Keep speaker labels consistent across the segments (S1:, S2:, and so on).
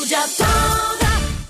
S1: tuya toda.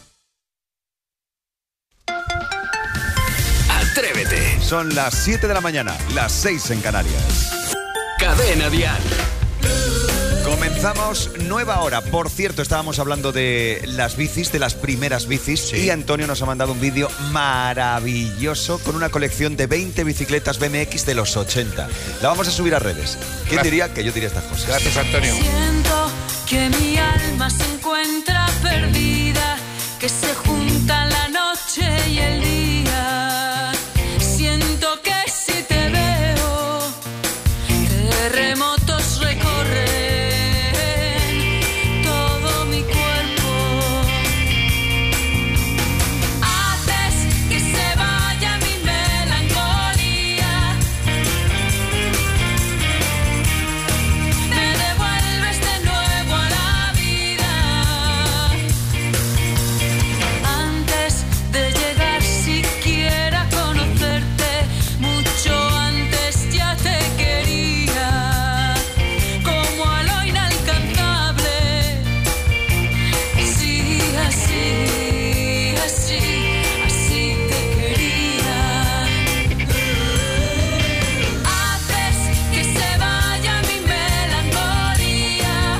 S2: Atrévete.
S3: Son las 7 de la mañana, las 6 en Canarias.
S2: Cadena Dial.
S3: Comenzamos nueva hora. Por cierto, estábamos hablando de las bicis, de las primeras bicis, sí. Y Antonio nos ha mandado un vídeo maravilloso con una colección de 20 bicicletas BMX de los 80. La vamos a subir a redes. ¿Quién diría que yo diría estas cosas?
S4: Gracias, Antonio.
S1: Siento que mi alma se encuentra perdida, que se juntan la noche y el día. Siento que si te veo, terremotos recorren todo mi cuerpo. Haces que se vaya mi melancolía. Me devuelves de nuevo a la vida. Antes de llegar siquiera a conocerte, mucho antes ya te quería, como a lo inalcanzable. Sí, así te quería. Haces que se vaya mi melancolía.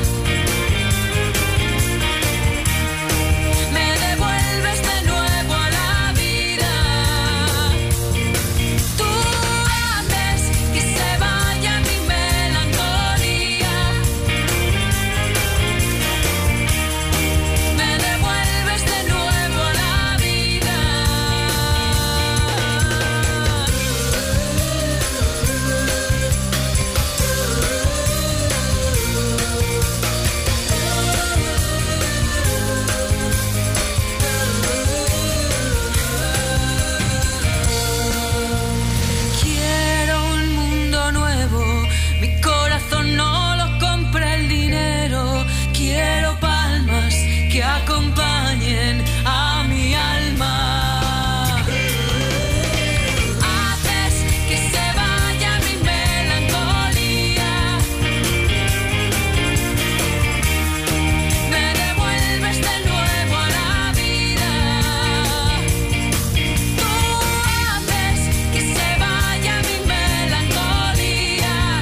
S1: Me devuelves de nuevo a la vida. Tú haces que se vaya mi melancolía. Me devuelves de nuevo a la vida. Quiero un mundo nuevo, mi corazón no lo compra el dinero. Quiero palmas que acompañen a mi alma. Haces que se vaya mi melancolía. Me devuelves de nuevo a la vida. Tú haces que se vaya mi melancolía.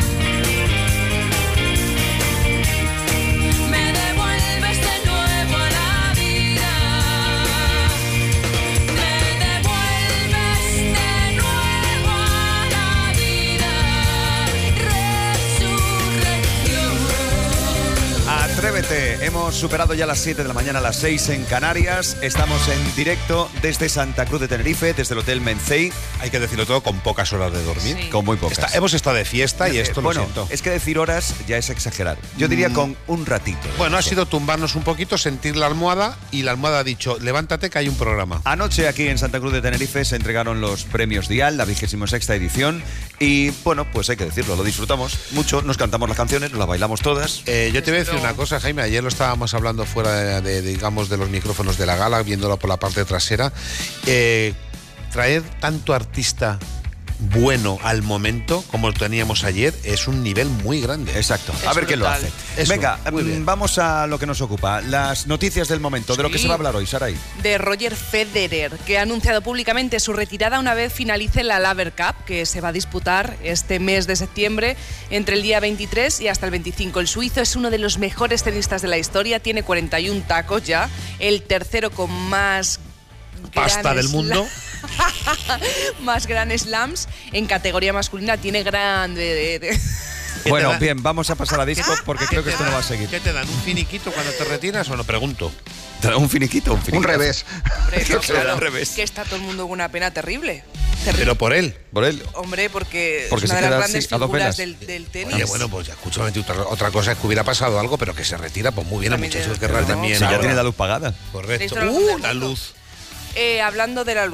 S1: Me devuelves de nuevo a la vida. Me devuelves de nuevo a la vida. Resurrección.
S3: Atrévete. Hemos superado ya las 7 de la mañana, las 6 en Canarias. Estamos en directo desde Santa Cruz de Tenerife, desde el Hotel Mencey.
S4: Hay que decirlo todo con pocas horas de dormir.
S1: Sí.
S3: Con muy pocas.
S4: Hemos estado de fiesta y esto
S3: bueno,
S4: lo siento.
S3: es que decir horas ya es exagerar. Yo diría con un ratito.
S4: Bueno, ha sido tumbarnos un poquito, sentir la almohada y la almohada ha dicho, levántate que hay un programa.
S3: Anoche aquí en Santa Cruz de Tenerife se entregaron los premios Dial, la 26ª edición. Y bueno, pues hay que decirlo, lo disfrutamos mucho, nos cantamos las canciones, nos las bailamos todas.
S4: Yo te voy a decir una cosa, Jaime, ayer lo estábamos hablando fuera digamos, de los micrófonos de la gala, viéndolo por la parte trasera. Traer tanto artista bueno al momento como lo teníamos ayer es un nivel muy grande.
S3: Exacto, a
S1: Es
S3: ver quién lo
S1: brutal.
S3: hace.
S4: Eso,
S3: Venga,
S4: muy bien.
S3: vamos a lo que nos ocupa, las noticias del momento, de lo que
S5: Sí.
S3: se va a hablar hoy, Saray.
S5: De Roger Federer, que ha anunciado públicamente su retirada una vez finalice la Laver Cup, que se va a disputar este mes de septiembre, entre el día 23 y hasta el 25. El suizo es uno de los mejores tenistas de la historia, tiene 41 tacos ya, el tercero con más
S4: Pasta
S5: Grand
S4: del mundo.
S5: más Grand Slams en categoría masculina, tiene grande.
S3: Bueno,
S4: dan?
S3: bien, vamos a pasar a disco porque creo que esto no va a seguir.
S4: ¿Qué te dan? ¿Un finiquito cuando te retiras o no? Pregunto.
S3: Un finiquito, un finiquito.
S6: Un revés.
S5: Hombre, no,
S3: Claro,
S5: claro,
S3: al revés.
S5: que está todo el mundo con una pena terrible.
S4: Pero por él.
S3: Por él.
S5: Hombre, porque
S3: Porque
S5: es una
S3: se
S5: de las
S3: queda
S5: grandes
S3: así, a dos
S5: figuras
S3: penas.
S5: del tenis.
S4: Oye, bueno, pues ya, escúchame, otra cosa es que hubiera pasado algo, pero que se retira, pues muy bien, el
S5: También
S4: muchacho
S5: te-
S4: querrá
S5: no,
S4: también.
S3: Si ya
S4: ahora.
S3: tiene la luz pagada.
S4: Correcto.
S5: Esto no lo
S4: La
S5: sabemos.
S4: luz.
S5: Hablando de la luz,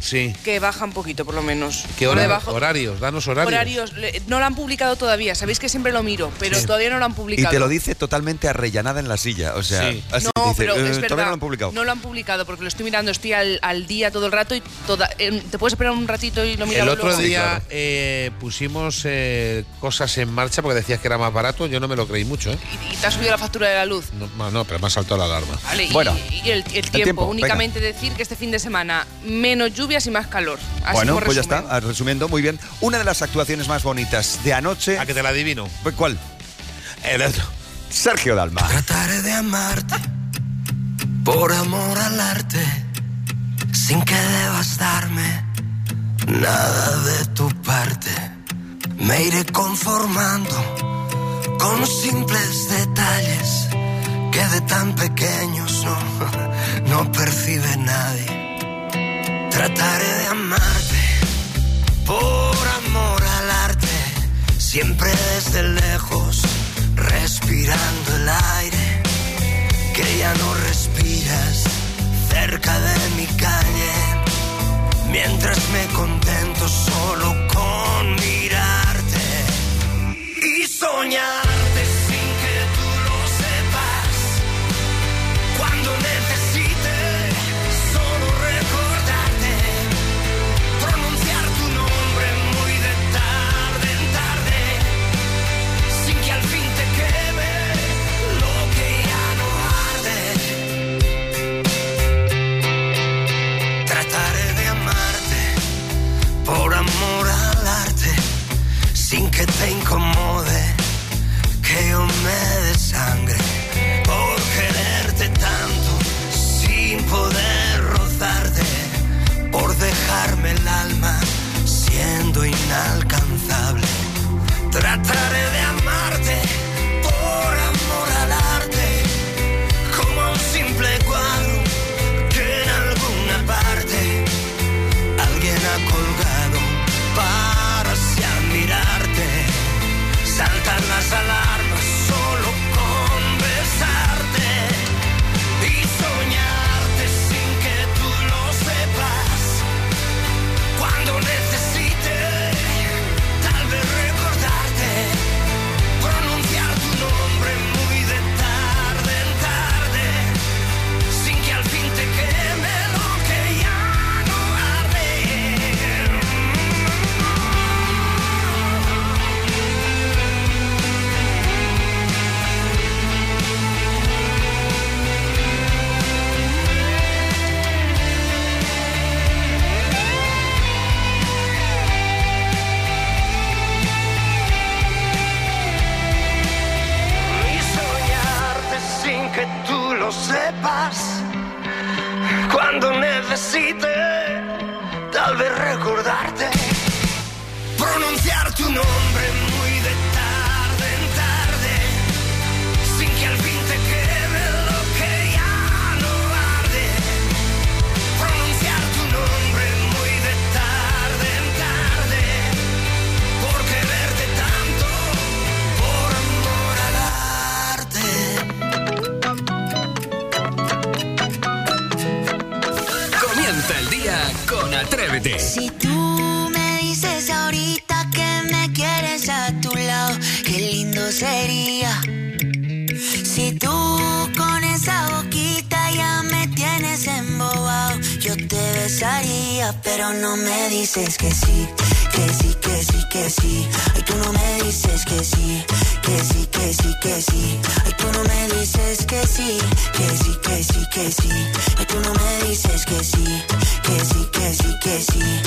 S4: Sí.
S5: que baja un poquito, por lo menos.
S4: ¿Qué
S5: Por debajo.
S4: horarios? Danos horarios.
S5: No lo han publicado todavía, sabéis que siempre lo miro, pero
S4: Sí.
S5: todavía no lo han
S3: Y
S5: publicado.
S3: te lo dice totalmente arrellanada en la silla. O sea,
S4: Sí.
S3: así
S5: No,
S3: dice,
S5: pero es
S3: todavía
S5: verdad,
S3: no lo han publicado.
S5: no lo han publicado porque lo estoy mirando, estoy al día todo el rato y te puedes esperar un ratito y lo
S4: El
S5: miramos
S4: otro
S5: luego.
S4: día
S3: claro.
S4: pusimos cosas en marcha porque decías que era más barato. Yo no me lo creí mucho, ¿eh?
S5: Y te ha subido la factura de la luz.
S4: No, pero me ha saltado la alarma.
S5: Vale,
S3: Bueno,
S5: y el tiempo,
S3: tiempo,
S5: únicamente decir que este fin de semana menos lluvias y más calor. Así
S3: Bueno,
S5: como
S3: pues ya
S5: resumen.
S3: está, resumiendo, muy bien. Una de las actuaciones más bonitas de anoche.
S4: ¿A que te la adivino?
S3: ¿Cuál?
S4: El otro.
S3: Sergio Dalma.
S6: Trataré de amarte por amor al arte, sin que debas darme nada de tu parte. Me iré conformando con simples detalles que de tan pequeños no percibe nadie. Trataré de amarte por amor al arte, siempre desde lejos, respirando el aire que ya no respiras, cerca de mi calle, mientras me contento solo con mirarte y soñarte sin que tú lo sepas. Cuando necesite solo recordarte, pronunciar tu nombre muy de tarde en tarde, sin que al fin te queme lo que ya no arde. Trataré de amarte por amor al arte, sin que te incomode que yo me desangre por quererte tanto, sin poder rozarte, por dejarme el alma siendo inalcanzable. Trataré de amarte por amor al arte, como un simple cuadro que en alguna parte alguien ha colgado para así admirarte. Saltan las alarmas solo con besarte y soñarte sin que tú lo sepas. Cuando necesite tal vez recordarte, pronunciar tu nombre muy de tarde en tarde, sin que al fin te queme lo que ya no arde. Y soñarte sin que tú lo sepas. Cuando necesite tal vez recordarte, pronunciar tu nombre muy de tarde en tarde, sin que al fin te queme lo que ya no arde. Pronunciar tu nombre muy de tarde en tarde, por quererte tanto, por amor al arte.
S2: Comienza el día con Atrévete.
S7: Si tú me dices ahorita que me quieres a tu lado, qué lindo sería. Si tú con esa boquita ya me tienes embobado, yo te besaría, pero no me dices que sí, que sí, que sí, que sí. Ay, tú no me dices que sí, que sí, que sí, que sí. Ay, tú no me dices que sí, que sí, que sí, que sí. Ay, tú no me dices que sí, que sí, que sí, que sí.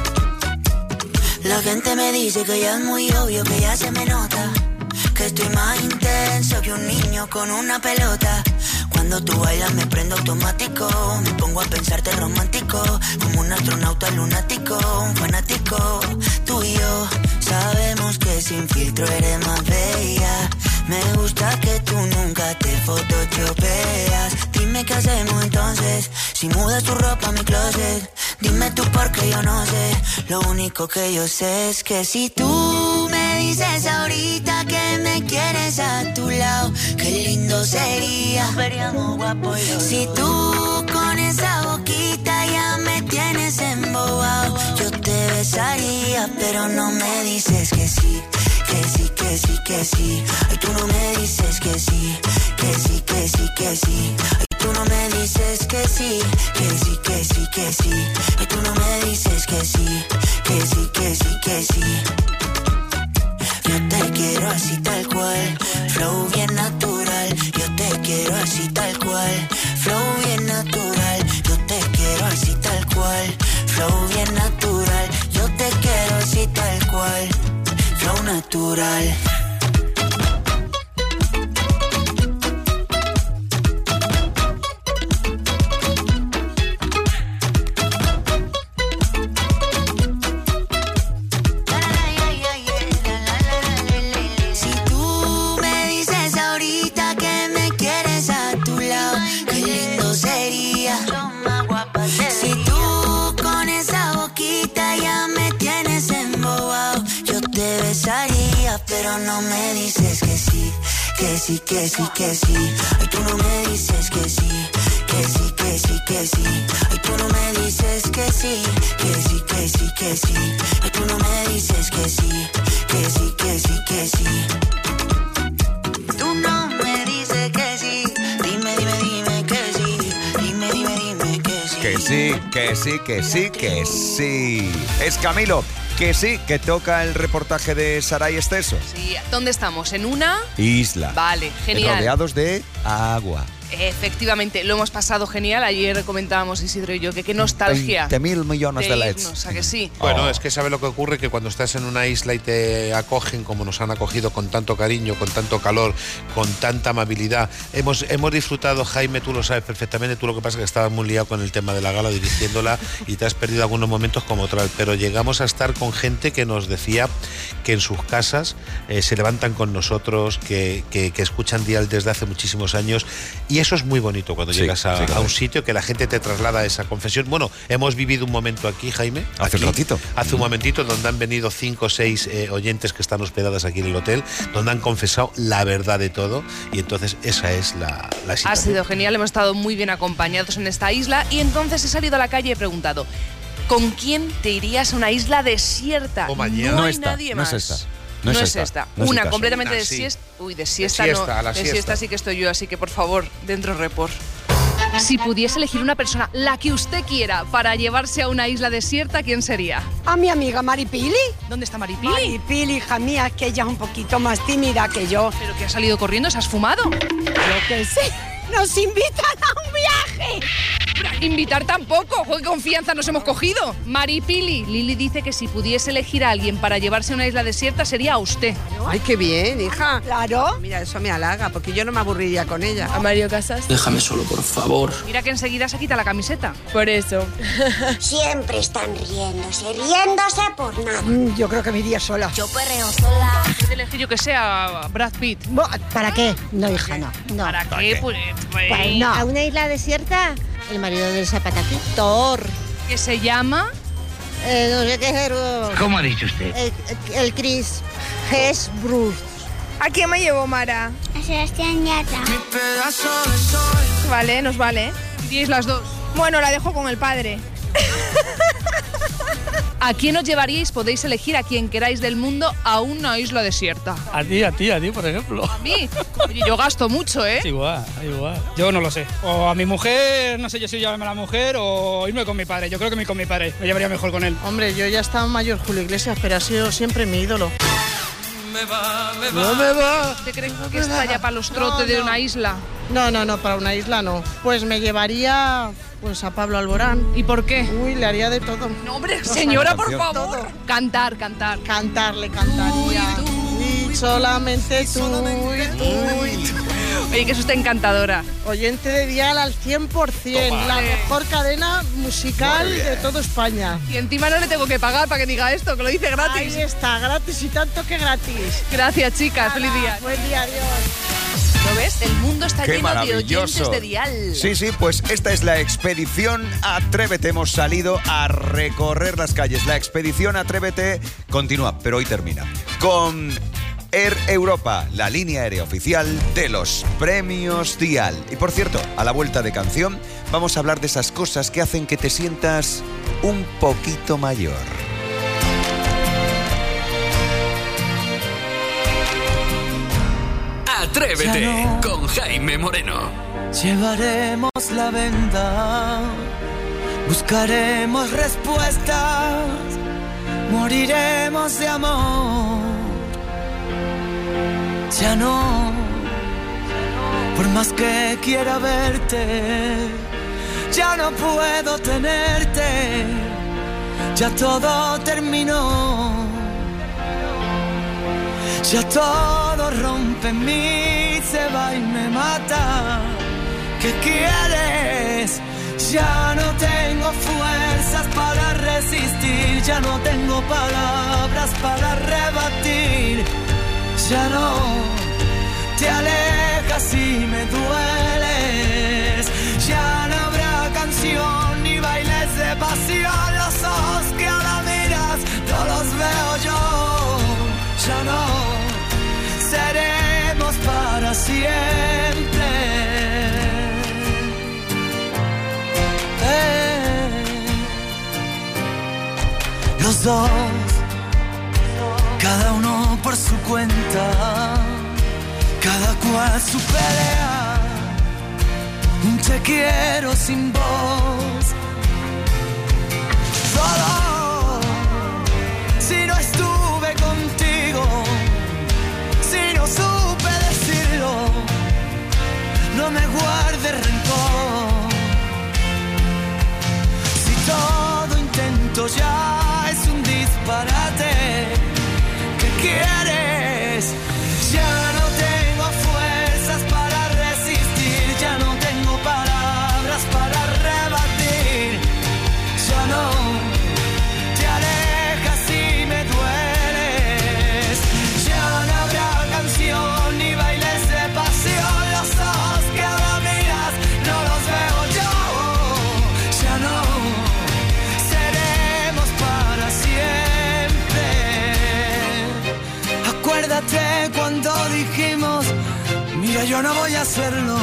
S7: La gente me dice que ya es muy obvio, que ya se me nota, que estoy más intenso que un niño con una pelota. Cuando tú bailas me prendo automático, me pongo a pensarte romántico, como un astronauta lunático, un fanático. Tú y yo sabemos que sin filtro eres más bella. Me gusta que tú nunca te photoshopeas. Dime qué hacemos entonces, si mudas tu ropa a mi closet. Dime tú porque yo no sé, lo único que yo sé es que si tú me dices ahorita que me quieres a tu lado, qué lindo sería, veríamos guapos los dos. Si tú con esa boquita ya me tienes embobado, besaría, pero no me dices que sí. Que sí, que sí, que sí. Ay, tú no me dices que sí. Que sí, que sí, que sí. Ay, tú no me dices que sí. Que sí, que sí, que sí. Ay, tú no me dices que sí. Que sí, que sí, que sí. Yo te quiero así tal cual, flow bien natural. Yo te quiero así tal cual, flow bien natural. Yo te quiero así tal cual, flow bien natural. Yo te quiero así tal cual, flow natural. Pero no me dices que sí, que sí, que sí, que sí. Ay, tú no me dices que sí, que sí, que sí, que sí. Ay, tú no me dices que sí, que sí, que sí, que sí. Ay, tú no me dices que sí, que sí, que sí, que sí. Tú no me dices que sí, dime, dime, dime que sí. Dime, dime, dime que sí.
S3: Que sí, que sí, que sí, que sí. Es Camilo. Que sí, que toca el reportaje de Saray Esteso.
S5: Sí, ¿dónde estamos? ¿En una?
S3: Isla.
S5: Vale, genial.
S3: Rodeados de agua.
S5: Efectivamente, lo hemos pasado genial. Ayer comentábamos Isidro y yo que qué nostalgia.
S3: 20.000 millones de LEDs.
S5: O sea que sí.
S4: Bueno, es que sabe lo que ocurre, que cuando estás en una isla y te acogen como nos han acogido, con tanto cariño, con tanto calor, con tanta amabilidad. Hemos disfrutado, Jaime, tú lo sabes perfectamente, tú lo que pasa es que estabas muy liado con el tema de la gala dirigiéndola y te has perdido algunos momentos como otros, pero llegamos a estar con gente que nos decía que en sus casas se levantan con nosotros, que escuchan Dial desde hace muchísimos años, y eso es muy bonito cuando llegas a un sitio que la gente te traslada esa confesión. Bueno, hemos vivido un momento aquí, Jaime.
S3: Hace un ratito.
S4: Hace un momentito, donde han venido 5 o 6 oyentes que están hospedadas aquí en el hotel, donde han confesado la verdad de todo, y entonces esa es la situación.
S5: Ha sido genial, hemos estado muy bien acompañados en esta isla, y entonces he salido a la calle y he preguntado, ¿con quién te irías a una isla desierta?
S4: Oh,
S5: no hay nadie más.
S3: No es esta.
S5: No es esta. Una completamente de
S4: sí.
S5: siesta. Uy, de siesta,
S4: de siesta,
S5: no.
S4: a la
S5: de
S4: siesta.
S5: siesta sí que estoy yo, así que por favor, dentro report. Si pudiese elegir una persona, la que usted quiera, para llevarse a una isla desierta, ¿quién sería?
S8: A mi amiga Maripili.
S5: ¿Dónde está Maripili?
S8: Maripili, hija mía, que ella es un poquito más tímida que yo.
S5: ¿Pero que ha salido corriendo? ¿Se has fumado?
S8: Yo que sí. Nos invitan a un viaje.
S5: Invitar tampoco. ¡Qué confianza nos hemos cogido! Maripili. Lili dice que si pudiese elegir a alguien para llevarse a una isla desierta sería a usted.
S9: Ay, qué bien, hija.
S8: Claro.
S9: Mira, eso me halaga, porque yo no me aburriría con ella.
S10: A Mario Casas.
S11: Déjame solo, por favor.
S5: Mira que enseguida se quita la camiseta.
S10: Por eso.
S12: Siempre están riéndose por nada.
S8: Yo creo que me iría sola.
S12: Yo perreo sola.
S5: Puede elegir yo que sea Brad Pitt.
S8: ¿Para qué? No, hija, no.
S5: ¿Para qué? Pues
S8: no.
S12: ¿A una isla desierta? El marido del zapataki. Thor.
S5: ¿Qué se llama?
S12: No sé qué es.
S11: ¿Cómo ha dicho usted?
S12: El Chris Hemsworth.
S10: ¿A quién me llevo, Mara?
S12: A Sebastián Yatra.
S10: Vale, nos vale.
S5: ¿Diez las dos?
S10: Bueno, la dejo con el padre.
S5: ¿A quién os llevaríais? Podéis elegir a quien queráis del mundo a una isla desierta.
S13: A ti, por ejemplo.
S5: ¿A mí? Oye, yo gasto mucho, ¿eh?
S13: Igual. Yo no lo sé. O a mi mujer, no sé yo si llevarme a la mujer, o irme con mi padre. Yo creo que me con mi padre. Me llevaría mejor con él.
S9: Hombre, yo ya estaba mayor, Julio Iglesias, pero ha sido siempre mi ídolo.
S4: No me va.
S5: ¿Te crees que está ya para los trotes de una isla?
S9: No, para una isla no. Pues me llevaría a Pablo Alborán.
S5: ¿Y por qué?
S9: Uy, le haría de todo.
S5: No, hombre, señora, por favor. Cantar.
S9: Cantarle cantaría. Y solamente tú.
S5: Oye, que eso está encantadora.
S9: Oyente de Dial al 100%. La mejor cadena musical de toda España.
S5: Y encima no le tengo que pagar para que diga esto, que lo dice gratis.
S9: Ahí está, gratis y tanto que gratis.
S5: Gracias, chicas. Feliz día.
S9: Buen día, adiós.
S5: ¿Lo ves? El mundo está
S3: ¡Qué
S5: lleno de
S3: maravilloso!
S5: oyentes de Dial.
S3: Sí, pues esta es la expedición Atrévete. Hemos salido a recorrer las calles. La expedición Atrévete continúa, pero hoy termina con Air Europa, la línea aérea oficial de los premios Dial. Y por cierto, a la vuelta de canción vamos a hablar de esas cosas que hacen que te sientas un poquito mayor.
S2: Atrévete con Jaime Moreno.
S6: Llevaremos la venda, buscaremos respuestas, moriremos de amor. Ya no, por más que quiera verte, ya no puedo tenerte, ya todo terminó. Ya todo rompe en mí, se va y me mata. ¿Qué quieres? Ya no tengo fuerzas para resistir, ya no tengo palabras para rebatir. Ya no te alejas y me dueles. Ya no habrá canción ni bailes de pasión. Los ojos que ahora miras no los veo yo. Ya no seremos para siempre. Los dos, cada uno por su cuenta, cada cual su pelea. Te quiero sin voz. Solo si no estuve contigo, si no supe decirlo, no me guardes rencor. Si todo intento ya es un disparate, ¿qué quieres? Ya no tengo fuerzas para resistir, ya no tengo palabras para rebatir. Ya no te alejas y me dueles. Ya no habrá canción ni bailes de pasión. Los ojos que ahora miras no los veo yo. Ya no seremos para siempre. Acuérdate cuando dijimos, mira, yo no voy a hacerlo.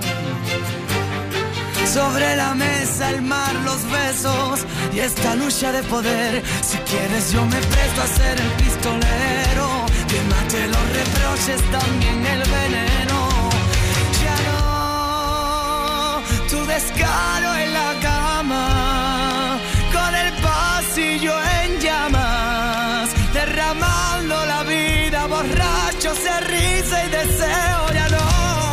S6: Sobre la mesa el mar, los besos y esta lucha de poder. Si quieres yo me presto a ser el pistolero, que mate los reproches, también el veneno. Ya no tu descaro en la cama, con el pasillo en llamas, derramando la vida, borrachos de risa y deseo. Ya no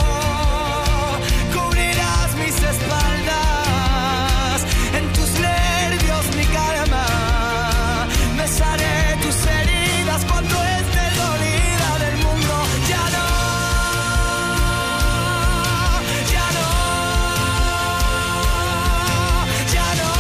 S6: cubrirás mis espaldas, en tus nervios mi calma, besaré tus heridas cuando esté dolida del mundo. Ya no, ya no, ya no,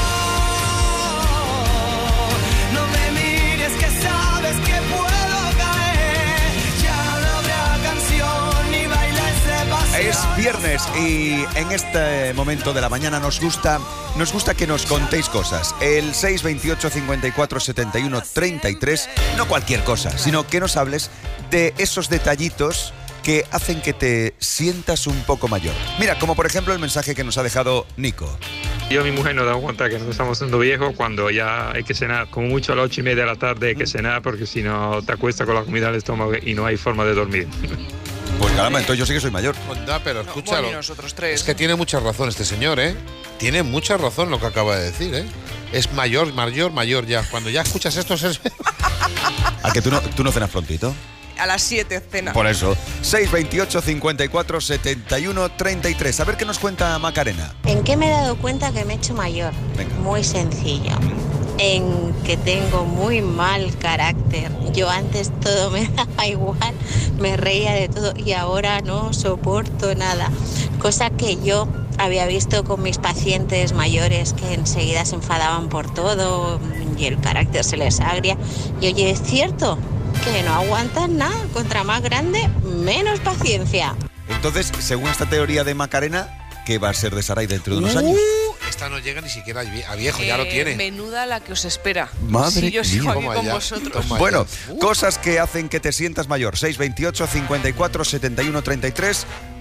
S6: no me mires que sabes que puedo caer. Ya no habrá canción ni bailes de pasión.
S3: Es viernes y en este momento de la mañana nos gusta que nos contéis cosas. El 628 54 71 33, no cualquier cosa, sino que nos hables de esos detallitos que hacen que te sientas un poco mayor. Mira, como por ejemplo el mensaje que nos ha dejado Nico.
S14: Yo a mi mujer nos damos cuenta que nos estamos haciendo viejos cuando ya hay que cenar. Como mucho a las 8:30 de la tarde hay que cenar, porque si no te acuestas con la comida al estómago y no hay forma de dormir.
S3: Pues caramba, entonces yo sí que soy mayor.
S4: No, pero escúchalo.
S5: Bueno, nosotros tres.
S4: Es que tiene mucha razón este señor, ¿eh? Tiene mucha razón lo que acaba de decir, ¿eh? Es mayor ya. Cuando ya escuchas esto es...
S3: ¿A que tú no cenas prontito?
S5: A las 7 cena.
S3: Por eso, 628 54 71 33. A ver qué nos cuenta Macarena.
S12: ¿En qué me he dado cuenta que me he hecho mayor?
S3: Venga.
S12: Muy sencillo. En que tengo muy mal carácter. Yo antes todo me daba igual, me reía de todo y ahora no soporto nada. Cosa que yo había visto con mis pacientes mayores que enseguida se enfadaban por todo y el carácter se les agria. Y oye, es cierto que no aguantan nada. Contra más grande, menos paciencia.
S3: Entonces, según esta teoría de Macarena, ¿qué va a ser de Saray dentro de unos años?
S4: Esta no llega ni siquiera a viejo, ya lo tiene.
S5: Menuda la que os espera.
S3: Madre
S5: si yo sigo
S3: mía.
S5: aquí con vosotros.
S3: Bueno, cosas que hacen que te sientas mayor. 628 54 71 33.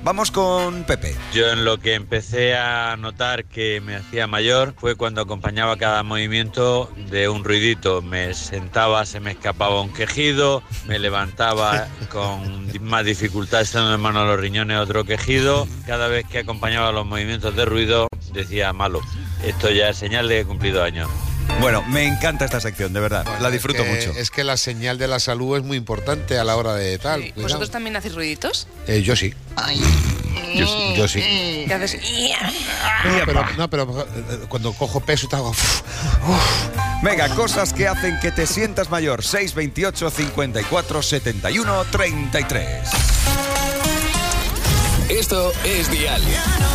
S3: Vamos con Pepe.
S15: Yo en lo que empecé a notar que me hacía mayor fue cuando acompañaba cada movimiento de un ruidito. Me sentaba, se me escapaba un quejido, me levantaba con más dificultad echando en mano a los riñones otro quejido. Cada vez que acompañaba los movimientos de ruido decía malo. Esto ya es señal de que he cumplido años.
S3: Bueno, me encanta esta sección, de verdad.
S4: Bueno,
S3: la disfruto mucho.
S4: Es que la señal de la salud es muy importante a la hora de tal.
S5: Sí. ¿Vosotros también hacéis ruiditos?
S4: Yo sí. Yo sí.
S5: ¿Qué haces?
S4: Pero cuando cojo peso y tal, hago...
S3: Venga, cosas que hacen que te sientas mayor. 628 54 71 33.
S2: Esto es Dial.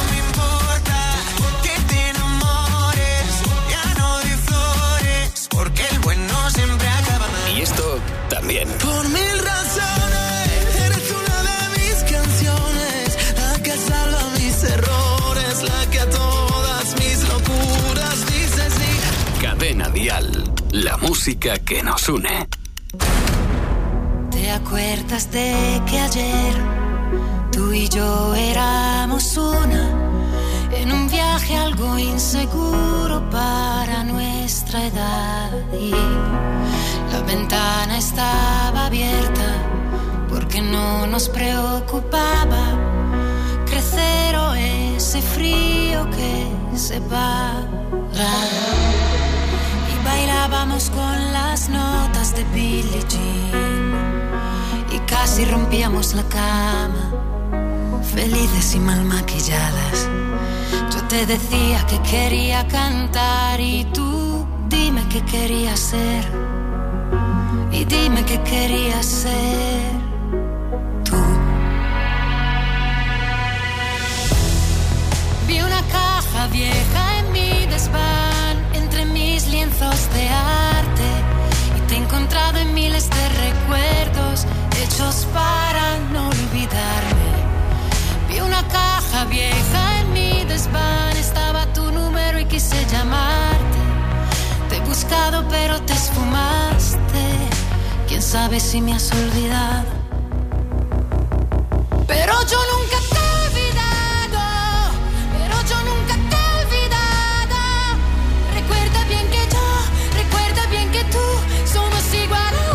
S6: Porque el bueno siempre acaba mal.
S2: Y esto también.
S6: Por mil razones, eres una de mis canciones, la que salva mis errores, la que a todas mis locuras dice sí.
S2: Cadena Dial, la música que nos une.
S7: ¿Te acuerdas de que ayer tú y yo éramos una? En un viaje algo inseguro para nuestra edad y la ventana estaba abierta porque no nos preocupaba crecer o ese frío que separa. Y bailábamos con las notas de Billie Jean y casi rompíamos la cama, felices y mal maquilladas. Yo te decía que quería cantar y tú dime qué querías ser. Y dime qué querías ser tú. Vi una caja vieja en mi desván, entre mis lienzos de arte, y te he encontrado en miles de recuerdos hechos para no olvidarme. Vi una caja vieja en mi desván, estaba tu número y quise llamarte. Te he buscado pero te esfumaste, quién sabe si me has olvidado. Pero yo nunca te he olvidado, pero yo nunca te he olvidado. Recuerda bien que yo, recuerda bien que tú, somos igual a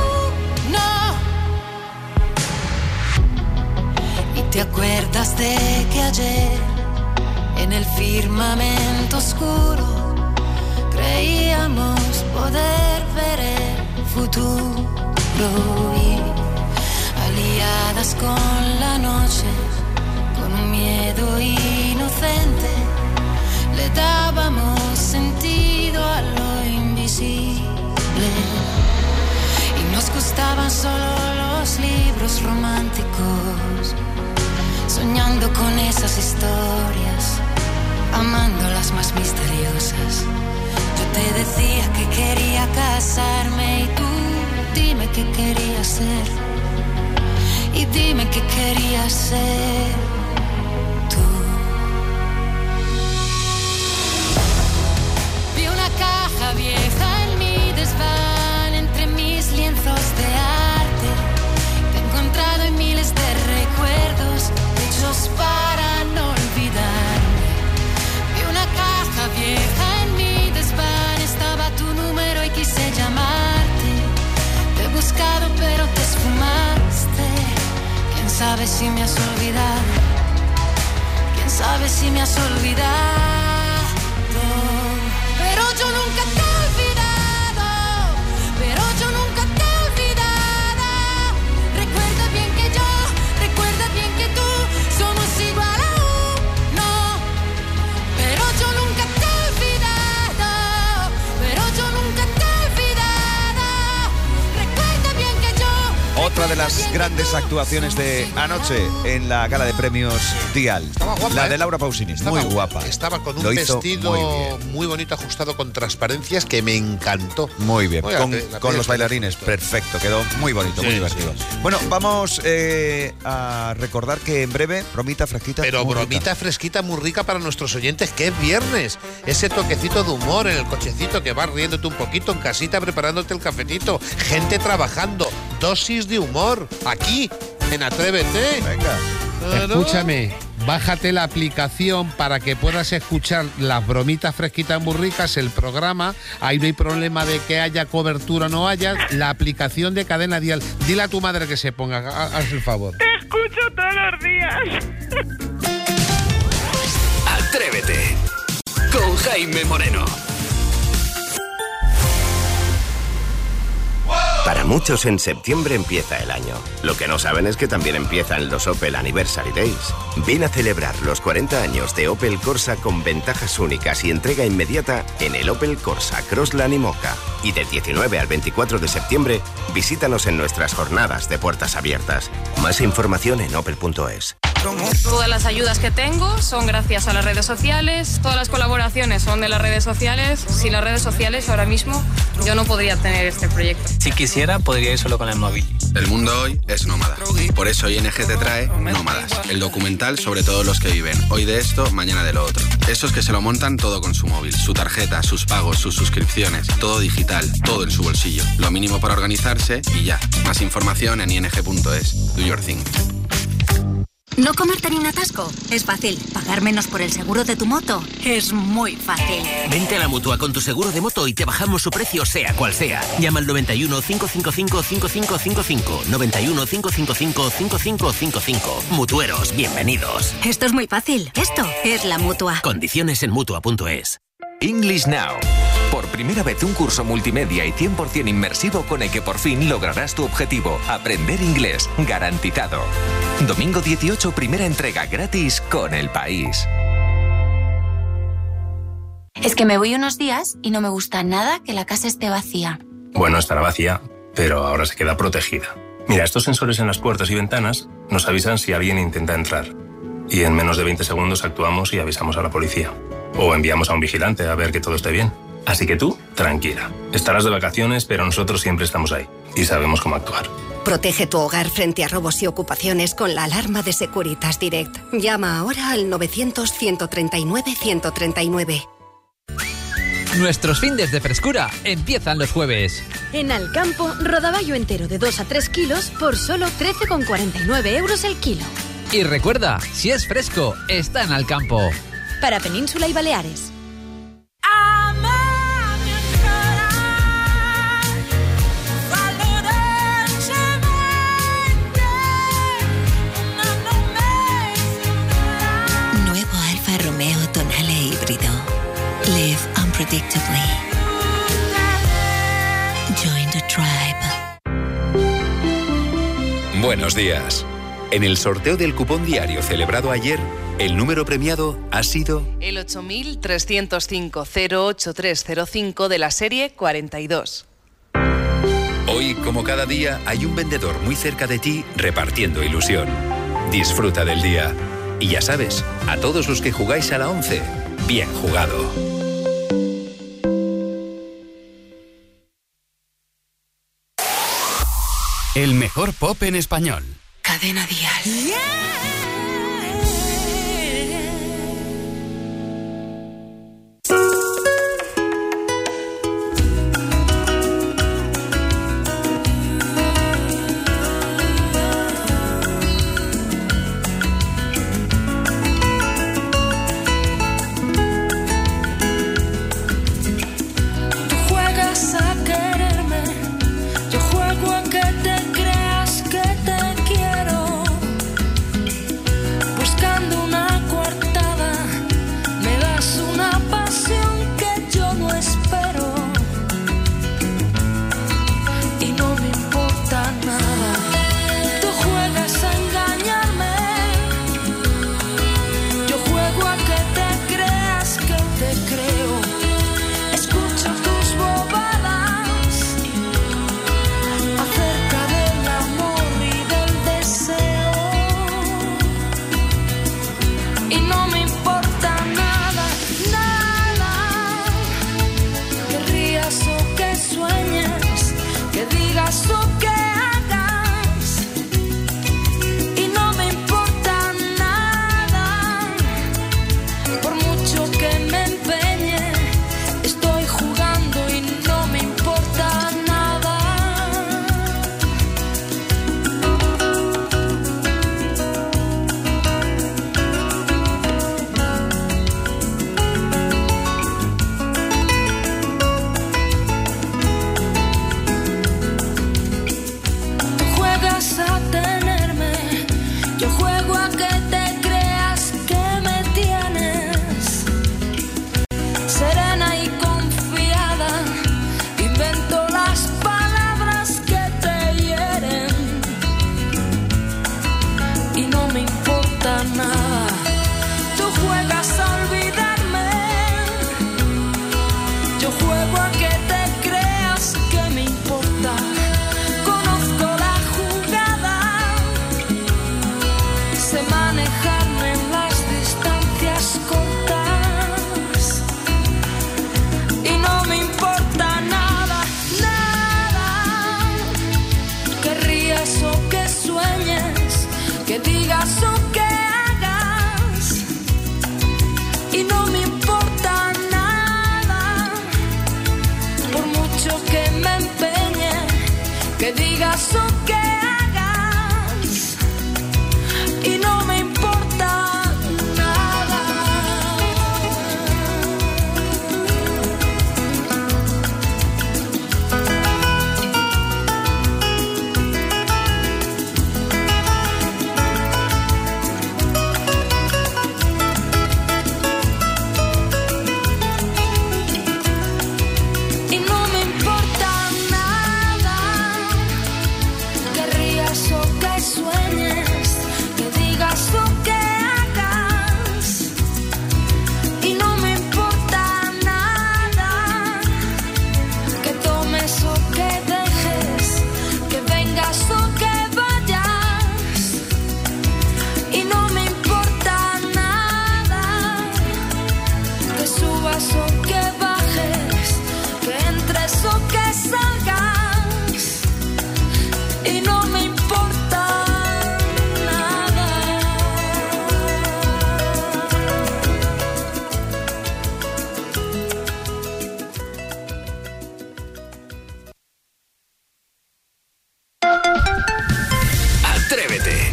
S7: uno. Y te acuerdas de que ayer en el firmamento oscuro creíamos poder ver el futuro y aliadas con la noche, con un miedo inocente, le dábamos sentido a lo invisible y nos gustaban solo los libros románticos, soñando con esas historias, amando las más misteriosas. Yo te decía que quería casarme y tú dime qué querías ser. Y dime qué querías ser tú. Vi una caja vieja en mi desván, entre mis lienzos de arte. Te he encontrado en miles de recuerdos hechos para no olvidarme. Vi una caja vieja en mi desván, estaba tu número y quise llamarte. Te he buscado pero te esfumaste. Quién sabe si me has olvidado. Quién sabe si me has olvidado. Pero yo nunca te he olvidado. Pero yo nunca te he olvidado. Recuerda bien que yo, recuerda bien que tú, somos igual a uno. Pero yo nunca te he olvidado. Pero yo nunca te he olvidado. Recuerda bien que yo.
S3: Otra de las grandes actuaciones de anoche en la gala de premios Dial.
S4: Guapa,
S3: la de Laura Pausini, muy guapa.
S4: Estaba con un
S3: Lo hizo
S4: vestido muy bonito, ajustado con transparencias, que me encantó.
S3: Muy bien,
S4: Oye,
S3: con los bailarines, perfecto, quedó muy bonito, muy divertido.
S4: Sí.
S3: Bueno, vamos a recordar que en breve, bromita fresquita.
S4: Pero
S3: muy
S4: bromita
S3: rica.
S4: fresquita, muy rica para nuestros oyentes, que es viernes. Ese toquecito de humor en el cochecito, que vas riéndote un poquito en casita, preparándote el cafetito. Gente trabajando, dosis de humor, aquí, en Atrévete.
S3: Venga.
S4: Escúchame, bájate la aplicación para que puedas escuchar las bromitas fresquitas muy ricas, el programa. Ahí no hay problema de que haya cobertura o no haya. La aplicación de Cadena Dial. Dile a tu madre que se ponga, haz el favor.
S8: Te escucho todos los días.
S2: Atrévete con Jaime Moreno.
S16: Para muchos en septiembre empieza el año. Lo que no saben es que también empiezan los Opel Anniversary Days. Ven a celebrar los 40 años de Opel Corsa con ventajas únicas y entrega inmediata en el Opel Corsa Crossland y Mocha. Y del 19 al 24 de septiembre, visítanos en nuestras jornadas de puertas abiertas. Más información en opel.es.
S17: Todas las ayudas que tengo son gracias a las redes sociales, todas las colaboraciones son de las redes sociales. Sin las redes sociales ahora mismo yo no podría tener este proyecto.
S18: Si quisiera, podría ir solo con el móvil.
S19: El mundo hoy es nómada. Por eso ING te trae Nómadas, el documental sobre todos los que viven hoy de esto, mañana de lo otro. Esos que se lo montan todo con su móvil, su tarjeta, sus pagos, sus suscripciones, todo digital, todo en su bolsillo. Lo mínimo para organizarse y ya. Más información en ing.es. Do your thing.
S20: ¿No comerte ni un atasco? Es fácil. ¿Pagar menos por el seguro de tu moto? Es muy fácil.
S21: Vente a la Mutua con tu seguro de moto y te bajamos su precio sea cual sea. Llama al 91 555 5555. 91 555 5555. Mutueros, bienvenidos.
S20: Esto es muy fácil. Esto es la Mutua.
S21: Condiciones en Mutua.es.
S22: English Now. Por primera vez un curso multimedia y 100% inmersivo con el que por fin lograrás tu objetivo, aprender inglés, garantizado. Domingo 18, primera entrega gratis con El País.
S23: Es que me voy unos días y no me gusta nada que la casa esté vacía.
S24: Bueno, estará vacía, pero ahora se queda protegida. Mira, estos sensores en las puertas y ventanas nos avisan si alguien intenta entrar. Y en menos de 20 segundos actuamos y avisamos a la policía. O enviamos a un vigilante a ver que todo esté bien. Así que tú, tranquila. Estarás de vacaciones, pero nosotros siempre estamos ahí. Y sabemos cómo actuar.
S25: Protege tu hogar frente a robos y ocupaciones con la alarma de Securitas Direct. Llama ahora al 900-139-139.
S26: Nuestros findes de frescura empiezan los jueves.
S27: En Alcampo, rodaballo entero de 2 a 3 kilos por solo 13,49 € el kilo.
S26: Y recuerda, si es fresco, está en Alcampo.
S27: Para Península y Baleares.
S28: Nuevo Alfa Romeo Tonale híbrido. Live unpredictably. Join the tribe.
S22: Buenos días. En el sorteo del cupón diario celebrado ayer, el número premiado ha sido
S5: el 8305-08305 de la serie 42.
S22: Hoy, como cada día, hay un vendedor muy cerca de ti repartiendo ilusión. Disfruta del día. Y ya sabes, a todos los que jugáis a la 11, bien jugado.
S2: El mejor pop en español.
S28: Cadena Dial.
S1: Tú juegas a quererme, yo juego a que te creas que te quiero. Buscando una coartada, me das una pasión que yo no espero. Y no me importa nada. Tú juegas a engañarme, yo juego a que te creas que te creo. Escucho tus bobadas acerca del amor y del deseo. Y no me importa nada, nada. Que rías o que sueñes, que digas o que hagas. Y no me importa nada. Por mucho que me empeñe, estoy jugando y no me importa nada.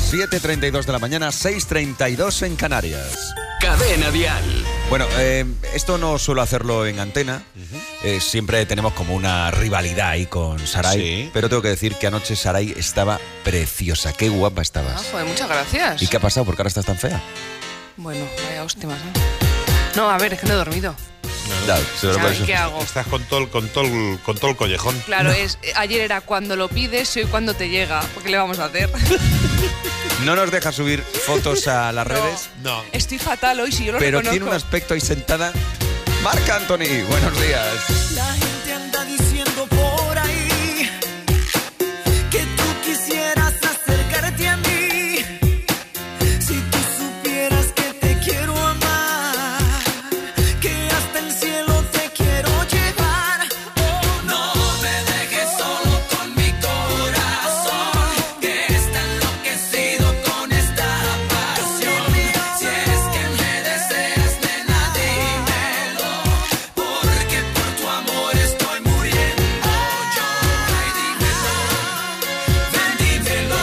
S3: 7:32 de la mañana, 6:32 en Canarias.
S2: Cadena Dial.
S3: Bueno, esto no suelo hacerlo en antena. Siempre tenemos como una rivalidad ahí con Saray.
S4: Sí.
S3: Pero tengo que decir que anoche Saray estaba preciosa. Qué guapa estabas.
S5: Joder, muchas gracias.
S3: ¿Y qué ha pasado? ¿Por qué ahora estás tan fea?
S5: Bueno, vaya hostias, ¿eh? No, a ver, es que no he dormido. ¿Qué hago?
S4: Estás con todo el collejón.
S5: Claro, ayer era cuando lo pides y hoy cuando te llega. ¿Por qué le vamos a hacer?
S3: ¿No nos deja subir fotos a las redes?
S4: No.
S5: Estoy fatal hoy, si yo lo
S3: Pero
S5: reconozco.
S3: tiene un aspecto ahí sentada. Marc Anthony, buenos días.
S6: La gente anda diciendo por ahí que tú quisieras acercarte a mí. Si tú supieras que te quiero amar, que hasta el cielo te quiero llevar. Oh, no me dejes solo con mi corazón, que está enloquecido con esta pasión. Si es que me deseas, nena, dímelo, porque por tu amor estoy muriendo yo. Ay, dímelo, ven, dímelo,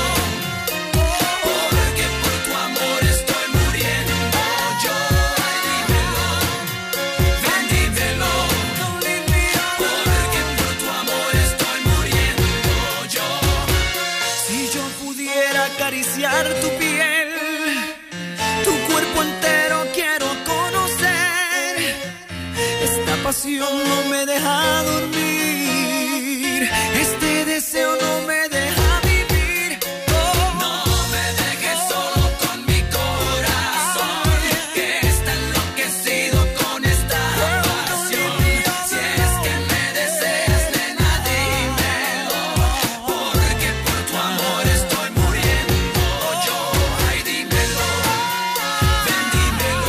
S6: porque por tu amor estoy muriendo yo. Ay, dímelo, ven, dímelo, porque por tu amor estoy muriendo yo. Si yo pudiera acariciar tu piel, tu cuerpo entero quiero conocer. Esta pasión no me deja dormir, este deseo no me deja vivir. Oh, no me dejes solo con mi corazón, que está enloquecido con esta pasión. Si es que me deseas, nena, dímelo, porque por tu amor estoy muriendo yo. Ay, dímelo, ven, dímelo,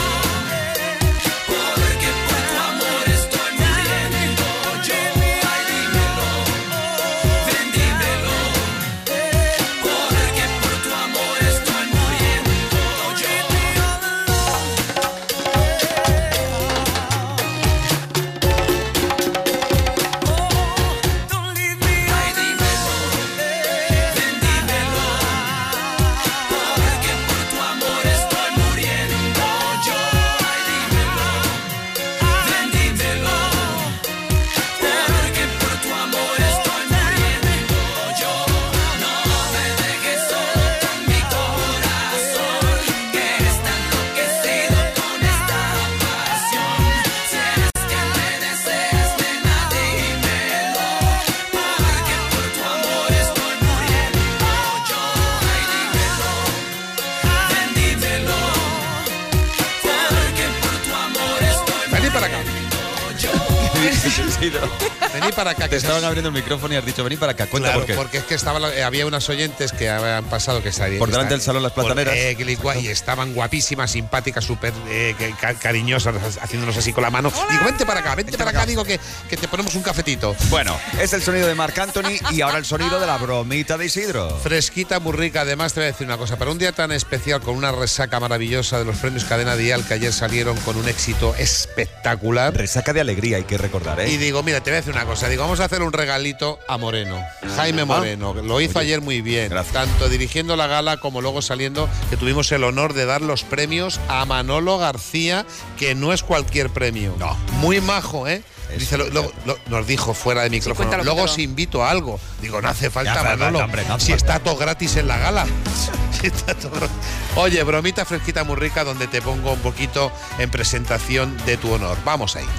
S6: porque por tu amor estoy muriendo yo. Ay, dímelo, ven, dímelo, porque por tu amor estoy muriendo yo. Ay, dímelo, ven, dímelo, porque por tu amor estoy muriendo yo. Ay, dímelo, ven, dímelo, porque por tu amor estoy muriendo yo. No me dejes solo con mi corazón, que está enloquecido con esta pasión. Si es que me deseas, nena, dímelo, porque por tu amor estoy muriendo yo. Ay, dímelo, ven, dímelo, porque por tu amor estoy
S4: Vení para acá.
S6: yo.
S4: Vení para acá.
S3: Te estaban abriendo el micrófono y has dicho, vení para acá. Cuenta
S4: Claro,
S3: por qué.
S4: porque es que había unas oyentes que habían pasado que estarían
S3: Por delante del Salón Las Plataneras.
S4: y estaban guapísimas, simpáticas, súper cariñosas, haciéndonos así con la mano. Digo, vente para acá, digo que te ponemos un cafetito.
S3: Bueno, es el sonido de Marc Anthony y ahora el sonido de la bromita de Isidro.
S4: Fresquita, muy rica. Además, te voy a decir una cosa. Para un día tan especial, con una resaca maravillosa de los premios Cadena Dial, que ayer salieron con un éxito espectacular.
S3: Resaca de alegría, hay que recordar, ¿eh?
S4: Y digo, mira, te voy a decir una cosa. Digo, vamos a hacer un regalito a Moreno. Jaime Moreno. Lo hizo ayer muy bien.
S3: Gracias.
S4: Tanto dirigiendo la gala como luego saliendo, que tuvimos el honor de dar los premios a Manolo García, que no es cualquier premio.
S3: No.
S4: Muy majo, ¿eh? Dice, nos dijo fuera de micrófono,
S5: cuéntalo,
S4: luego
S5: cuéntalo.
S4: os invito a algo. Digo, no hace falta,
S3: Ya,
S4: Manolo,
S3: hombre, no hace
S4: si
S3: falta.
S4: está todo gratis en la gala. Si está todo- Oye, bromita fresquita muy rica, donde te pongo un poquito en presentación de tu honor. Vamos ahí.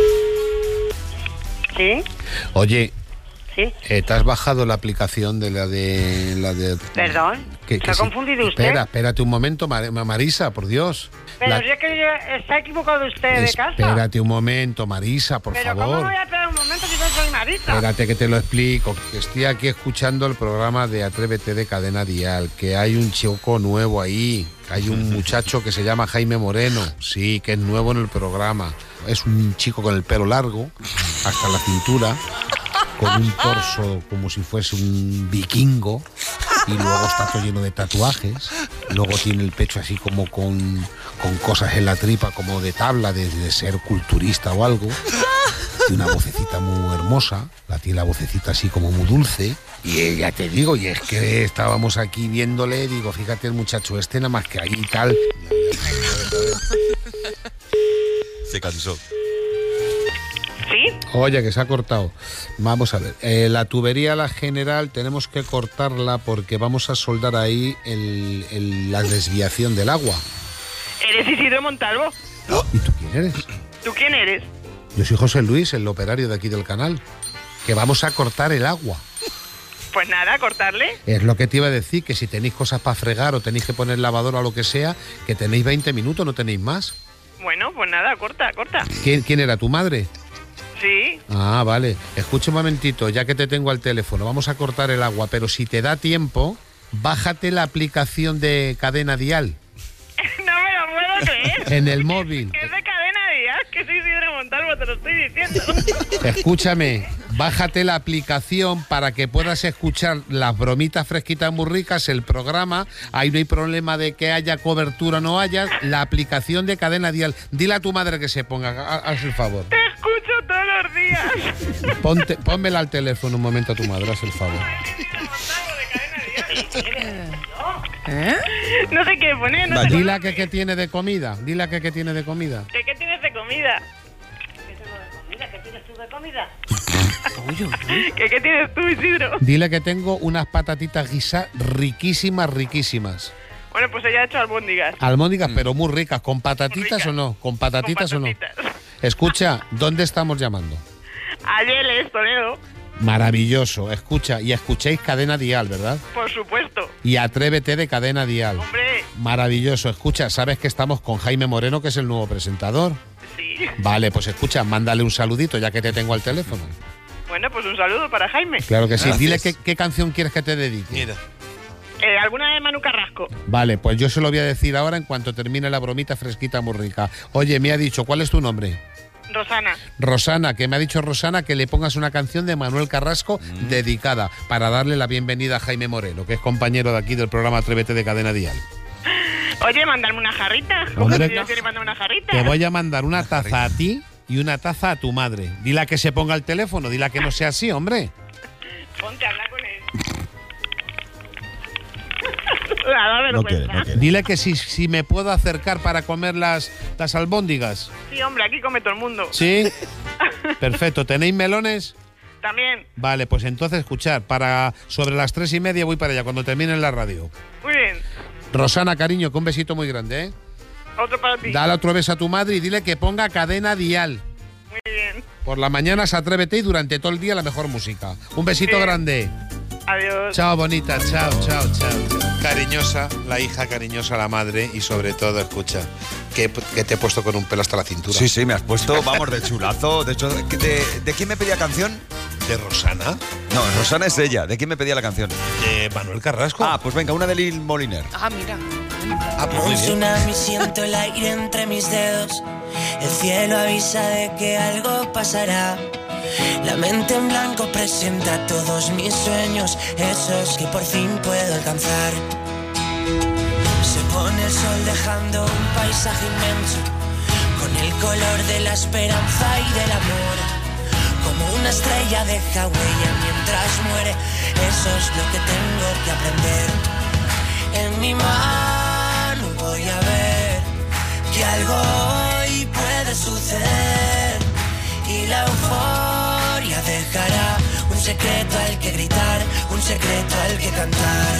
S8: ¿Sí?
S4: Oye,
S8: Sí.
S4: ¿te has bajado la aplicación de la de...
S8: Perdón.
S4: que
S8: ¿Se ha
S4: sí?
S8: confundido usted?
S4: Espérate un momento, Marisa, por Dios.
S8: Pero si es que está equivocado usted de casa.
S4: Espérate un momento, Marisa, por
S8: Pero
S4: favor.
S8: ¿cómo voy a esperar un momento si no soy Marisa?
S4: Espérate que te lo explico. Que estoy aquí escuchando el programa de Atrévete de Cadena Dial, que hay un chico nuevo ahí, que hay un muchacho que se llama Jaime Moreno, sí, que es nuevo en el programa. Es un chico con el pelo largo, hasta la cintura, con un torso como si fuese un vikingo, y luego está todo lleno de tatuajes, luego tiene el pecho así como con cosas en la tripa, como de tabla, de ser culturista o algo. Tiene una vocecita muy hermosa, tiene la vocecita así como muy dulce. Y ya te digo, y es que estábamos aquí viéndole, digo, fíjate el muchacho este nada más que ahí y tal.
S3: Se cansó.
S7: ¿Sí?
S4: Oye, que se ha cortado. Vamos a ver, la tubería, la general, tenemos que cortarla porque vamos a soldar ahí la desviación del agua.
S7: ¿Eres Isidro Montalvo?
S4: ¿Y tú quién eres?
S7: ¿Tú quién eres?
S4: Yo soy José Luis, el operario de aquí del canal. Que vamos a cortar el agua.
S7: Pues nada, cortarle.
S4: Es lo que te iba a decir, que si tenéis cosas para fregar o tenéis que poner lavadora o lo que sea, que tenéis 20 minutos, no tenéis más.
S7: Bueno, pues nada, corta.
S4: ¿Quién era, tu madre?
S7: Sí.
S4: Ah, vale. Escucha un momentito, ya que te tengo al teléfono, vamos a cortar el agua, pero si te da tiempo, bájate la aplicación de Cadena Dial.
S7: No me lo puedo creer.
S4: En el móvil.
S7: Es de Cadena Dial, que soy Isidro Montalvo, te lo estoy diciendo.
S4: Escúchame, bájate la aplicación para que puedas escuchar las bromitas fresquitas muy ricas, el programa. Ahí no hay problema de que haya cobertura o no haya. La aplicación de Cadena Dial. Dile a tu madre que se ponga, haz el favor.
S7: Te escucho todos los días.
S4: Pónmela al teléfono un momento a tu madre, haz el favor.
S7: No sé qué poner, no sé.
S4: Dile que qué tiene de comida. Dile que qué tiene de comida.
S7: ¿De qué tienes de comida?
S9: ¿Qué tienes tú de comida?
S7: ¿Qué tienes tú, Isidro?
S4: Dile que tengo unas patatitas guisadas riquísimas.
S7: Bueno, pues ella ha hecho albóndigas.
S4: Albóndigas, pero muy ricas. ¿Con patatitas o no? ¿Con patatitas o no? Escucha, ¿dónde estamos llamando?
S7: A Yeles, Toledo.
S4: Maravilloso. Escucha, y escuchéis Cadena Dial, ¿verdad?
S7: Por supuesto.
S4: Y Atrévete de Cadena Dial.
S7: Hombre.
S4: Maravilloso. Escucha, ¿sabes que estamos con Jaime Moreno, que es el nuevo presentador?
S7: Sí.
S4: Vale, pues escucha, mándale un saludito ya que te tengo al teléfono.
S7: Bueno, pues un saludo para Jaime.
S4: Claro que sí.
S7: Gracias.
S4: Dile qué canción quieres que te dedique.
S3: Mira.
S7: ¿Alguna de Manu Carrasco?
S4: Vale, pues yo se lo voy a decir ahora en cuanto termine la bromita fresquita muy rica. Oye, me ha dicho, ¿cuál es tu nombre?
S7: Rosana.
S4: Rosana, que me ha dicho Rosana que le pongas una canción de Manuel Carrasco dedicada para darle la bienvenida a Jaime Moreno, que es compañero de aquí del programa Atrévete de Cadena Dial.
S7: Oye, mandarme una jarrita.
S4: Hombre,
S7: Mándame una jarrita.
S4: te voy a mandar una taza a ti y una taza a tu madre. Dile que se ponga el teléfono, dile que no sea así, hombre.
S7: Ponte, habla con él. No quiere.
S4: Dile que si me puedo acercar para comer las albóndigas.
S7: Sí, hombre, aquí come todo el mundo.
S4: ¿Sí? Perfecto. ¿Tenéis melones?
S7: También.
S4: Vale, pues entonces escuchar, sobre las 3:30 voy para allá, cuando termine la radio.
S7: Muy bien.
S4: Rosana, cariño, que un besito muy grande, ¿eh?
S7: Otro para ti.
S4: Dale otro beso a tu madre y dile que ponga Cadena Dial.
S7: Muy bien.
S4: Por la mañana se Atrévete y durante todo el día la mejor música. Un besito grande.
S7: Adiós.
S4: Chao, bonita. Chao. Cariñosa, la hija, cariñosa la madre y sobre todo, escucha, que te he puesto con un pelo hasta la cintura.
S3: Sí, me has puesto, vamos, de chulazo. De hecho, ¿de quién me pedía canción?
S4: ¿De Rosana?
S3: No, Rosana es ella. ¿De quién me pedía la canción?
S4: De Manuel Carrasco.
S3: Ah, pues venga, una de Lil Moliner.
S5: Ah, mira.
S9: Como un tsunami siento el aire entre mis dedos. El cielo avisa de que algo pasará. La mente en blanco presenta todos mis sueños, esos que por fin puedo alcanzar. Se pone el sol dejando un paisaje inmenso, con el color de la esperanza y del amor. Como una estrella deja huella mientras muere, eso es lo que tengo que aprender. En mi mano voy a ver que algo hoy puede suceder, y la euforia dejará un secreto al que gritar, un secreto al que cantar.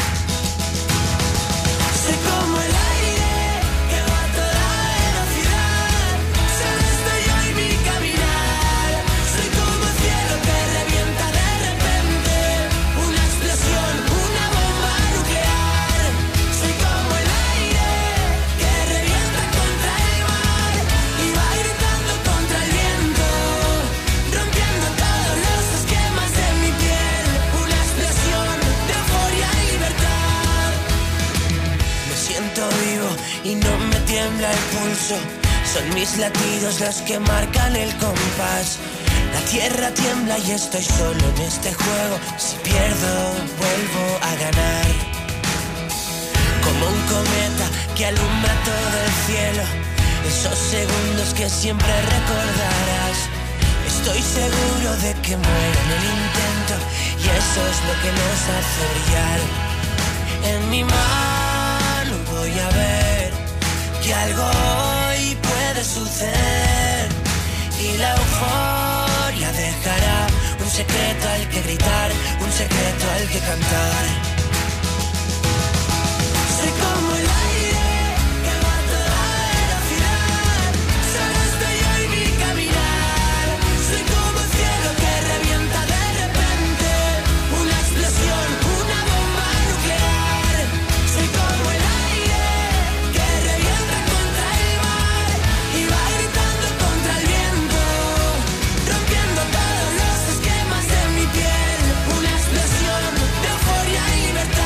S9: Sé como el aire que va a toda velocidad, solo estoy yo y mi caminar. Soy como el cielo que revienta de repente, una explosión, una bomba nuclear. Soy como el aire que revienta contra el mar y va gritando contra el viento, rompiendo todos los esquemas de mi piel. Una explosión de euforia y libertad. Me siento vivo y no me tiembla el pulso, son mis latidos los que marcan el compás. La tierra tiembla y estoy solo en este juego, si pierdo vuelvo a ganar. Como un cometa que alumbra todo el cielo, esos segundos que siempre recordarás. Estoy seguro de que muero en el intento y eso es lo que nos hace brillar. En mi mano voy a ver que algo hoy puede suceder y la euforia dejará un secreto al que gritar, un secreto al que cantar. Soy como el aire que va a toda velocidad, solo estoy yo y mi caminar. Soy como el cielo que revienta de repente, una explosión, una bomba nuclear. Soy como el aire que revienta contra el mar y va gritando contra el viento, rompiendo todos los esquemas de mi piel. Una explosión de euforia y libertad.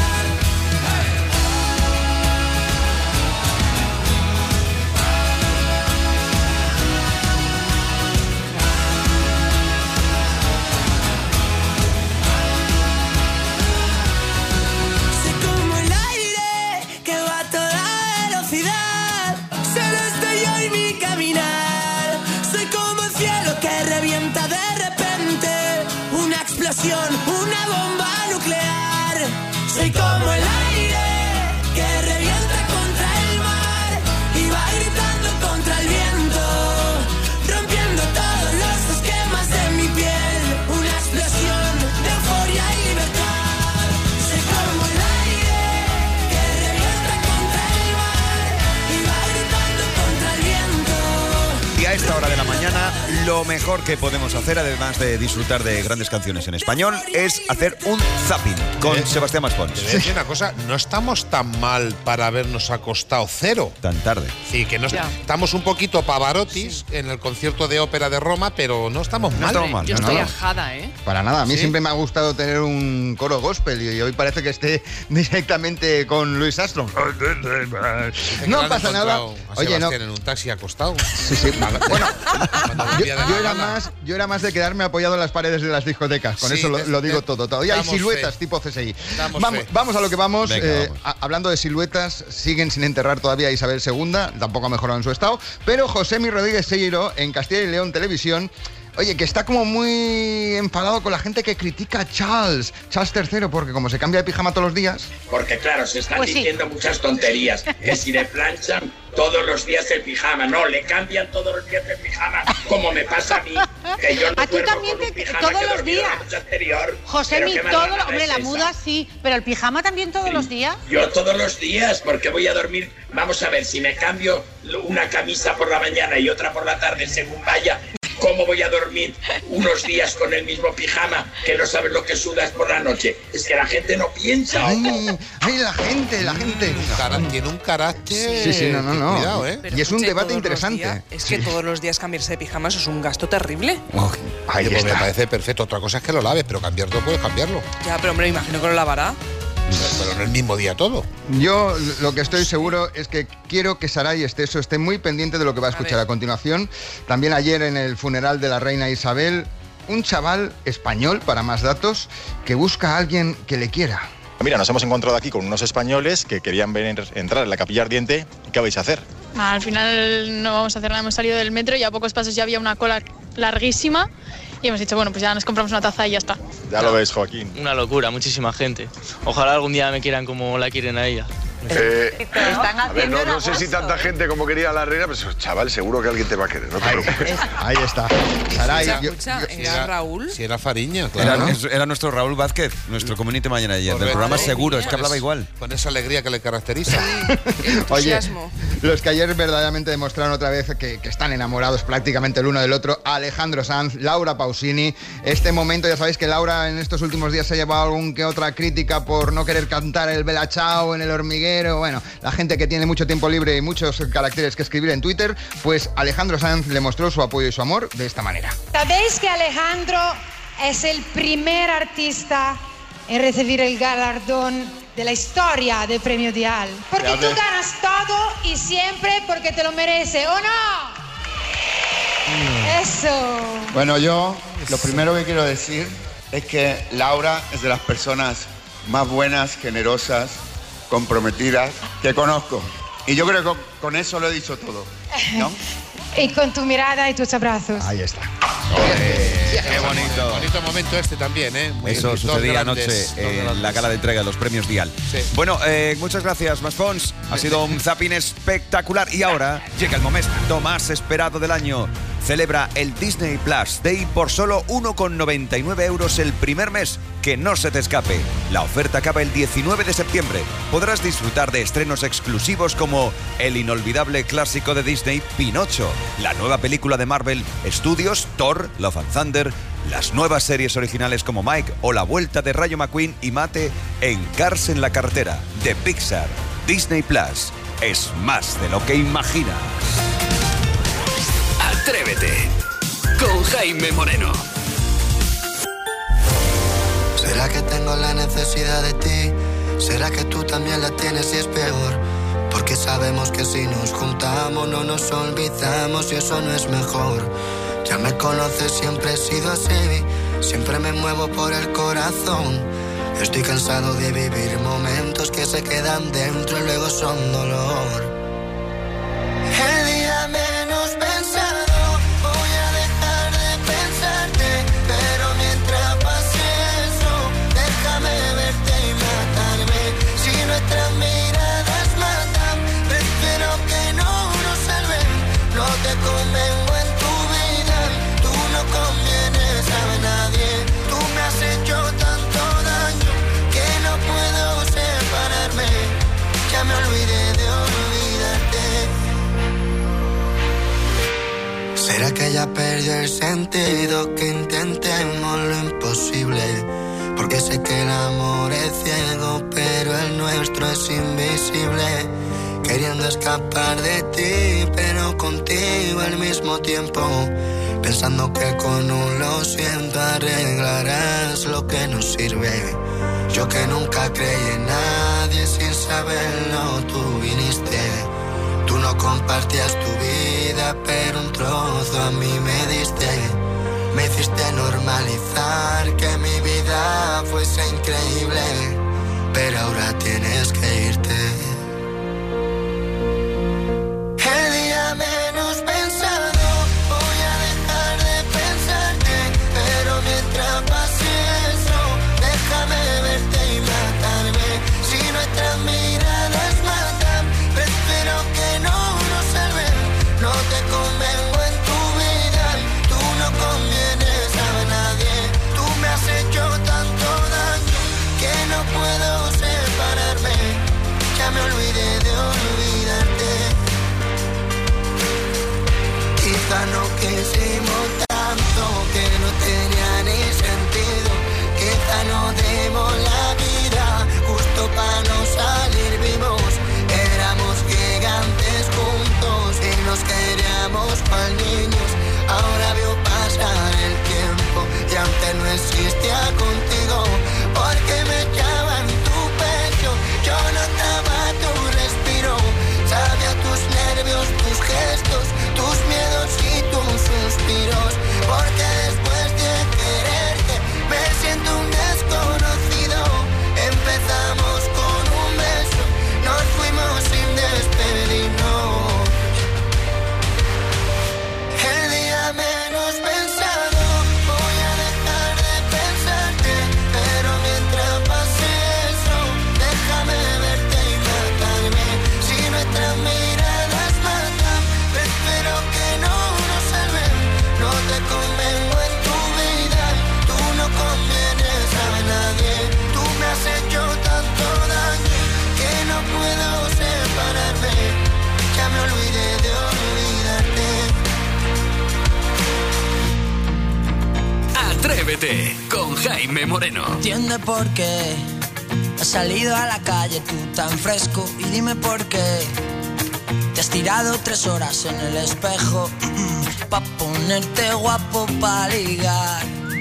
S9: Soy como el aire que va a toda velocidad, solo estoy yo y mi caminar. Soy como el cielo que revienta de repente, una explosión, una bomba nuclear. Soy como el aire que revienta contra el mar y va gritando contra el viento, rompiendo todos los esquemas de mi piel. Una explosión de euforia y libertad. Soy como el aire que revienta contra el mar y va gritando contra el viento.
S3: Y a esta hora de la mañana, lo mejor que podemos hacer, además de disfrutar de grandes canciones en español, es hacer un zapping con Sebastián Maspons.
S4: Te voy a decir una cosa, no estamos tan mal para habernos acostado cero.
S3: Tan tarde.
S4: Sí, que no estamos un poquito Pavarotis en el concierto de ópera de Roma, pero no estamos mal.
S5: Yo estoy ajada, ¿eh?
S10: Para nada, a mí
S4: ¿Sí?
S10: siempre me ha gustado tener un coro gospel y hoy parece que esté directamente con Louis Armstrong. No pasa nada.
S4: Oye, no. En un taxi acostado.
S10: Sí. Bueno, yo era más de quedarme apoyado en las paredes de las discotecas. Con eso lo digo todo. Todavía hay siluetas tipo CSI. Vamos a lo que vamos.
S3: Venga, vamos.
S10: Hablando de siluetas, siguen sin enterrar todavía a Isabel II. Tampoco ha mejorado en su estado. Pero Josemi Rodríguez Seiro, en Castilla y León Televisión, oye, que está como muy enfadado con la gente que critica a Charles III, porque como se cambia de pijama todos los días...
S11: Porque claro, se están
S8: Pues sí.
S11: diciendo muchas tonterías. Que si le planchan todos los días el pijama. No, le cambian todos los días el pijama, como me pasa a mí. Que yo no
S8: A ti
S11: duermo
S8: también
S11: con un pijama
S8: todos
S11: que
S8: los
S11: dormí
S8: días.
S11: la noche anterior.
S8: Josemi,
S11: Pero qué
S8: todo,
S11: mala
S8: hombre,
S11: es
S8: la
S11: esa.
S8: muda sí, pero el pijama también todos los días.
S11: Yo todos los días, porque voy a dormir. Vamos a ver, si me cambio una camisa por la mañana y otra por la tarde, según vaya, ¿cómo voy a dormir unos días con el mismo pijama que no sabes lo que sudas por la noche? Es que la gente no piensa.
S10: Ay, la gente.
S4: Tiene un carácter.
S10: Sí, no.
S4: Cuidado, ¿eh?
S10: Y es un
S5: Escuche,
S10: debate
S5: todos los
S10: interesante.
S5: días, es que todos los días cambiarse de pijama, eso es un gasto terrible.
S10: Ahí
S4: Pues me
S10: está.
S4: parece perfecto. Otra cosa es que lo laves, pero cambiarlo puedes cambiarlo.
S5: Ya, pero hombre, me imagino que lo lavará.
S4: Pero no el mismo día todo.
S10: Yo lo que estoy seguro es que quiero que Saray Esteso esté muy pendiente de lo que va a escuchar a continuación. También ayer en el funeral de la reina Isabel, un chaval español, para más datos, que busca a alguien que le quiera.
S12: Mira, nos hemos encontrado aquí con unos españoles que querían entrar en la Capilla Ardiente. ¿Qué vais a hacer?
S13: Al final no vamos a hacer nada, hemos salido del metro y a pocos pasos ya había una cola larguísima y hemos dicho, bueno, pues ya nos compramos una taza y ya está.
S12: Ya lo ves, Joaquín.
S18: Una locura, muchísima gente. Ojalá algún día me quieran como la quieren a ella.
S14: A ver, no sé si tanta gente como quería a la reina, pero chaval, seguro que alguien te va a querer, no te preocupes.
S10: Ahí está. Saray,
S5: Escucha, ¿era Raúl?
S4: Si era Fariña, claro.
S3: Era nuestro Raúl Vázquez, nuestro community manager del programa Seguro, es que hablaba igual.
S4: Con esa alegría que le caracteriza.
S10: Oye, los que ayer verdaderamente demostraron otra vez que están enamorados prácticamente el uno del otro, Alejandro Sanz, Laura Pausini. Este momento, ya sabéis que Laura en estos últimos días se ha llevado algún que otra crítica por no querer cantar el Bella Ciao en el hormiguero. Bueno, la gente que tiene mucho tiempo libre y muchos caracteres que escribir en Twitter, pues Alejandro Sanz le mostró su apoyo y su amor de esta manera.
S15: ¿Sabéis que Alejandro es el primer artista en recibir el galardón de la historia del Premio Dial? Porque tú ganas todo y siempre porque te lo mereces, ¿o no? Eso.
S16: Bueno, yo lo primero que quiero decir es que Laura es de las personas más buenas, generosas, comprometidas que conozco. Y yo creo que con eso lo he dicho todo, ¿no?
S15: Y con tu mirada y tus abrazos.
S10: Ahí está.
S3: Qué bonito.
S4: Bonito momento este también, ¿eh?
S3: Eso
S4: Dos
S3: sucedía
S4: grandes,
S3: anoche en la gala de entrega de los premios Dial.
S4: Sí.
S3: Bueno, muchas gracias, Mas Pons. Ha sido un zapping espectacular. Y ahora llega el momento más esperado del año. Celebra el Disney Plus Day por solo 1,99 euros el primer mes. Que no se te escape. La oferta acaba el 19 de septiembre. Podrás disfrutar de estrenos exclusivos como el inolvidable clásico de Disney, Pinocho, la nueva película de Marvel Studios, Thor, Love and Thunder, las nuevas series originales como Mike o la vuelta de Rayo McQueen y Mate en Cars en la carretera de Pixar. Disney Plus es más de lo que imaginas.
S2: Atrévete con Jaime Moreno.
S17: ¿Será que tengo la necesidad de ti? ¿Será que tú también la tienes y es peor? Porque sabemos que si nos juntamos no nos olvidamos y eso no es mejor. Ya me conoces, siempre he sido así, siempre me muevo por el corazón. Estoy cansado de vivir momentos que se quedan dentro y luego son dolor. El día menos pensado voy a dejar de pensarte, pero mientras pase eso, déjame verte y matarme. Si nuestras miradas matan, prefiero que no nos salven. No te convengo en tu vida, tú no convienes a nadie. Tú me has hecho tanto daño que no puedo separarme. Ya me olvidé de olvidarte. ¿Será que ya perdió el sentido? Que intentemos lo imposible. Porque sé que el amor es ciego, pero el nuestro es invisible. Queriendo escapar de ti, pero contigo al mismo tiempo. Pensando que con un lo siento arreglarás lo que no sirve. Yo que nunca creí en nadie, sin saberlo tú viniste. Tú no compartías tu vida, pero un trozo a mí me diste. Me hiciste normalizar que mi vida fuese increíble, pero ahora tienes que irte. El día menos pensado voy a dejar de pensarte, pero mientras pase eso, déjame verte y matarme. Si nuestras miradas matan, prefiero que no nos salven. No te convengo en tu vida, tú no convienes a nadie. Tú me has hecho tanto daño que no puedo separarme. Ya me olvidé de olvidarte. Quizá no quisimos tanto que no tenía ni sentido. Quizá no demos la vida justo para no salir vivos. Éramos gigantes juntos y nos queríamos cual niños. Ahora veo pasar el tiempo y antes no existía contigo. Porque me echaba en tu pecho, yo notaba tu respiro. Sabía tus nervios, tus gestos, tus miedos y tus suspiros. Porque después de quererte me siento un desconocido. Empezamos con un beso, nos fuimos sin despedirnos. El día menos pensado voy a dejar de pensarte, pero mientras pase eso, déjame verte y matarme. Si nuestras miradas matan, prefiero que no nos salven. No te convengo en tu vida, tú no convienes a nadie. Tú me has hecho tanto daño que no puedo separarme. Ya me olvidé de olvidarte.
S2: Atrévete con Jaime Moreno.
S19: Entiende por qué has salido a la calle tú tan fresco y dime por qué te has tirado 3 horas en el espejo pa' ponerte guapo pa' ligar,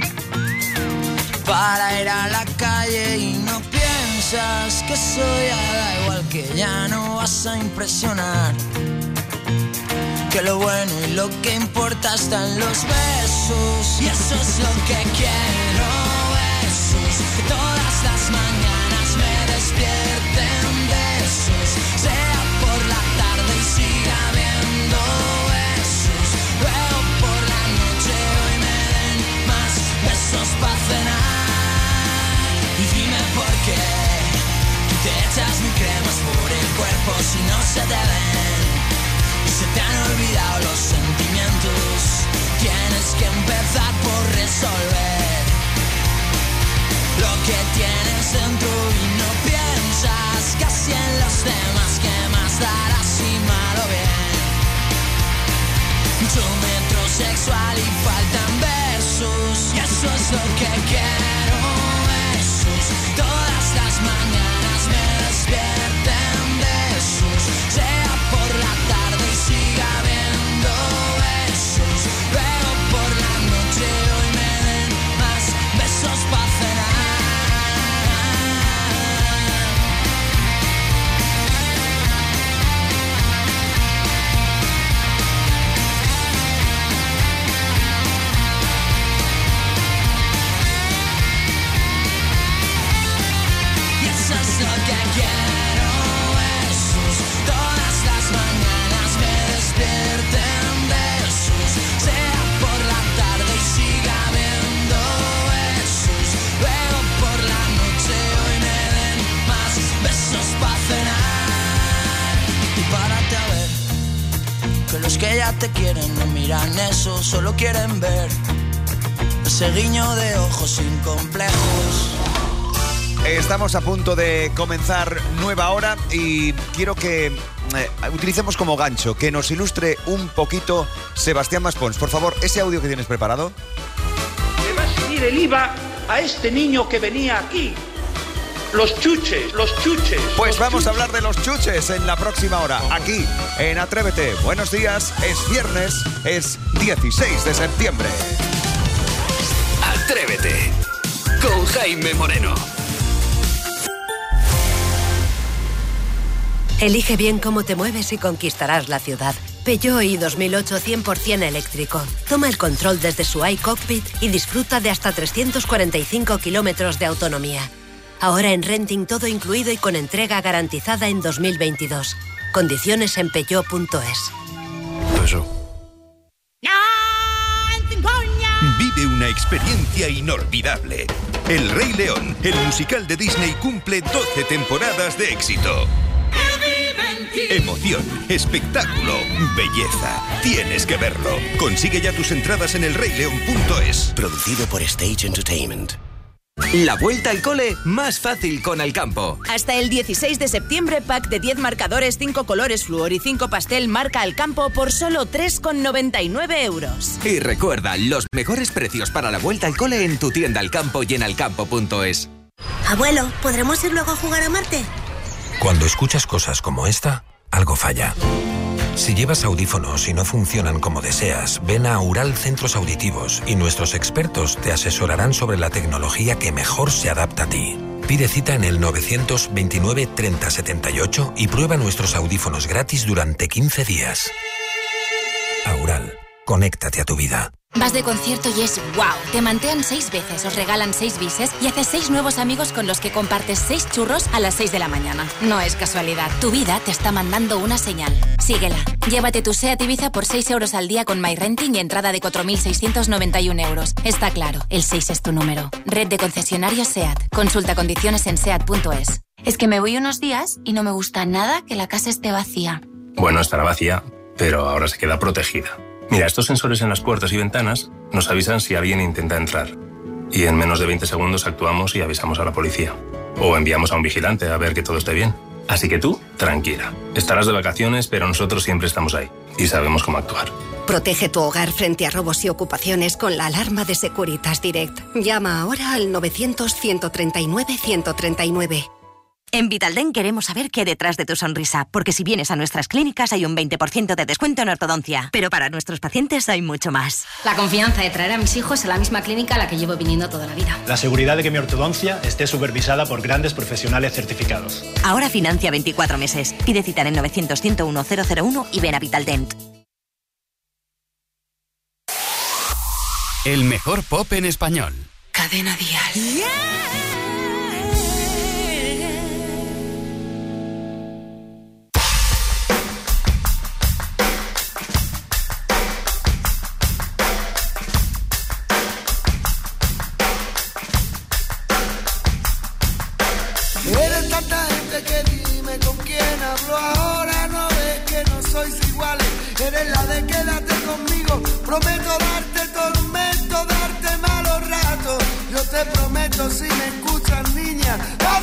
S19: para ir a la calle y no piensas que eso ya da igual, que ya no vas a impresionar, que lo bueno y lo que importa está en los besos, y eso es lo que quiero, besos, que todas las mañanas me despierten besos, sea por la tarde y siga habiendo besos, luego por la noche hoy me dentro y no piensas casi en los demás. ¿Qué más dará si mal o bien? Yo metrosexual y faltan versos, y eso es lo que quiero. Besos, todas las mañanas me despierten besos, sea por la tarde y siga habiendo besos, luego por la noche hoy me den más besos para cenar. Eso es lo que quiero, besos, todas las mañanas me despierten besos, sea por la tarde y siga habiendo besos, luego por la noche hoy me den más besos para cenar. Y párate a ver, que los que ya te quieren no miran eso, solo quieren ver ese guiño de ojos sin complejos.
S3: Estamos a punto de comenzar nueva hora y quiero que utilicemos como gancho, que nos ilustre un poquito Sebastián Maspons. Por favor, ese audio que tienes preparado.
S20: Le va a subir el IVA a este niño que venía aquí. Los chuches, los chuches.
S3: Pues vamos a hablar de los chuches en la próxima hora, aquí en Atrévete. Buenos días, es viernes, es 16 de septiembre.
S2: Atrévete con Jaime Moreno.
S21: Elige bien cómo te mueves y conquistarás la ciudad. Peugeot i 2008 100% eléctrico. Toma el control desde su iCockpit y disfruta de hasta 345 kilómetros de autonomía. Ahora en renting todo incluido y con entrega garantizada en 2022. Condiciones en peugeot.es.
S14: Eso.
S22: Vive una experiencia inolvidable. El Rey León, el musical de Disney, cumple 12 temporadas de éxito. Emoción, espectáculo, belleza. Tienes que verlo. Consigue ya tus entradas en elreyleon.es.
S23: Producido por Stage Entertainment.
S2: La vuelta al cole más fácil con Alcampo.
S24: Hasta el 16 de septiembre, pack de 10 marcadores, 5 colores fluor y 5 pastel marca Alcampo por solo 3,99 euros.
S2: Y recuerda, los mejores precios para la vuelta al cole en tu tienda Alcampo y en alcampo.es.
S8: Abuelo, ¿podremos ir luego a jugar a Marte?
S25: Cuando escuchas cosas como esta, algo falla. Si llevas audífonos y no funcionan como deseas, ven a Aural Centros Auditivos y nuestros expertos te asesorarán sobre la tecnología que mejor se adapta a ti. Pide cita en el 929 30 78 y prueba nuestros audífonos gratis durante 15 días. Aural, conéctate a tu vida.
S26: Vas de concierto y es wow. Te mantean 6 veces, os regalan 6 bises y haces 6 nuevos amigos con los que compartes 6 churros a las 6 de la mañana. No es casualidad. Tu vida te está mandando una señal. Síguela. Llévate tu SEAT Ibiza por 6 euros al día con MyRenting y entrada de 4.691 euros. Está claro, el 6 es tu número. Red de concesionarios SEAT. Consulta condiciones en SEAT.es. Es que me voy unos días y no me gusta nada que la casa esté vacía.
S27: Bueno, estará vacía, pero ahora se queda protegida. Mira, estos sensores en las puertas y ventanas nos avisan si alguien intenta entrar. Y en menos de 20 segundos actuamos y avisamos a la policía. O enviamos a un vigilante a ver que todo esté bien. Así que tú, tranquila. Estarás de vacaciones, pero nosotros siempre estamos ahí. Y sabemos cómo actuar.
S21: Protege tu hogar frente a robos y ocupaciones con la alarma de Securitas Direct. Llama ahora al 900-139-139.
S29: En Vitaldent queremos saber qué hay detrás de tu sonrisa, porque si vienes a nuestras clínicas hay un 20% de descuento en ortodoncia, pero para nuestros pacientes hay mucho más.
S30: La confianza de traer a mis hijos a la misma clínica a la que llevo viniendo toda la vida.
S31: La seguridad de que mi ortodoncia esté supervisada por grandes profesionales certificados.
S29: Ahora financia 24 meses. Pide cita en el 900-101-001 y ven a Vitaldent.
S2: El mejor pop en español.
S28: Cadena Dial.
S9: Eres tanta gente que dime con quién hablo ahora. No ves que no sois iguales. Eres la de quédate conmigo. Prometo darte tormento, darte malos ratos. Yo te prometo si me escuchas, niña.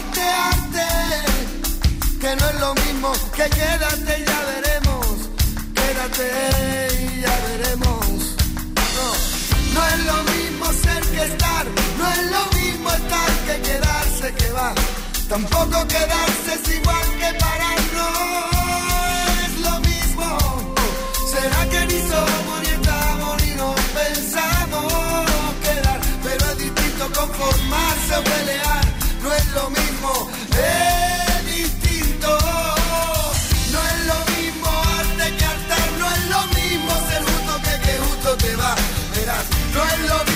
S17: que no es lo mismo, que quédate y ya veremos, quédate y ya veremos. No es lo mismo ser que estar, no es lo mismo estar que quedarse, que va. Tampoco quedarse es igual que parar, no es lo mismo. ¿Será que ni somos ni estamos ni nos pensamos quedar? Pero es distinto conformarse o pelear, no es lo mismo, es distinto. No es lo mismo arte que hartar, no es lo mismo ser justo que justo te va. Verás, no es lo mismo.